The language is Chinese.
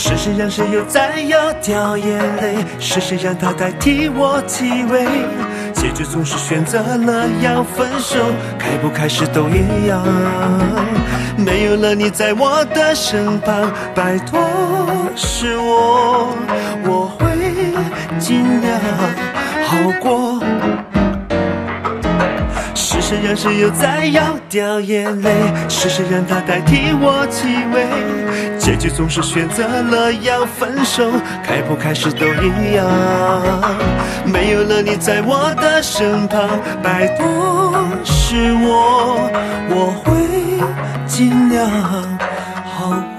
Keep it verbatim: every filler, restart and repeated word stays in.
是谁让谁又再要掉眼泪？是谁让他代替我继位？结局总是选择了要分手，开不开始都一样。没有了你在我的身旁，拜托是我，我会尽量好过。是谁让谁又再要掉眼泪？是谁让他代替我继位？结局总是选择了要分手，开不开始都一样。没有了你在我的身旁，拜托是我，我会尽量好过。